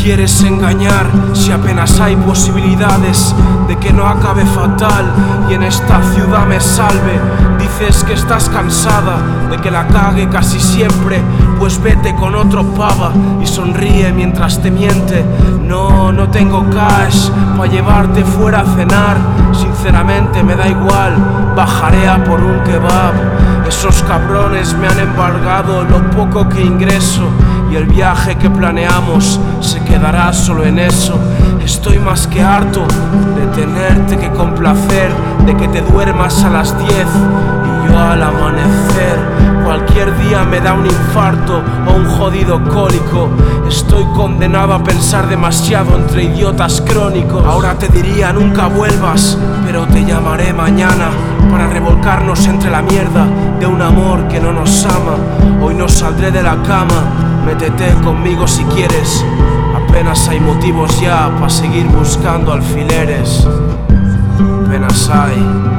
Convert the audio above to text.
quieres engañar si apenas hay posibilidades de que no acabe fatal y en esta ciudad me salve? Dices que estás cansada de que la cague casi siempre, pues vete con otro pava y sonríe mientras te miente. No tengo cash pa' llevarte fuera a cenar, sinceramente me da igual, bajaré a por un kebab. Esos cabrones me han embargado lo poco que ingreso y el viaje que planeamos se quedará solo en eso. Estoy más que harto de tenerte que complacer, de que te duermas a las 10 y yo al amanecer. Cualquier día me da un infarto o un jodido cólico. Estoy condenado a pensar demasiado entre idiotas crónicos. Ahora te diría nunca vuelvas, pero te llamaré mañana para revolcarnos entre la mierda de un amor que no nos ama. Hoy no saldré de la cama, métete conmigo si quieres. Apenas hay motivos ya para seguir buscando alfileres. Apenas hay.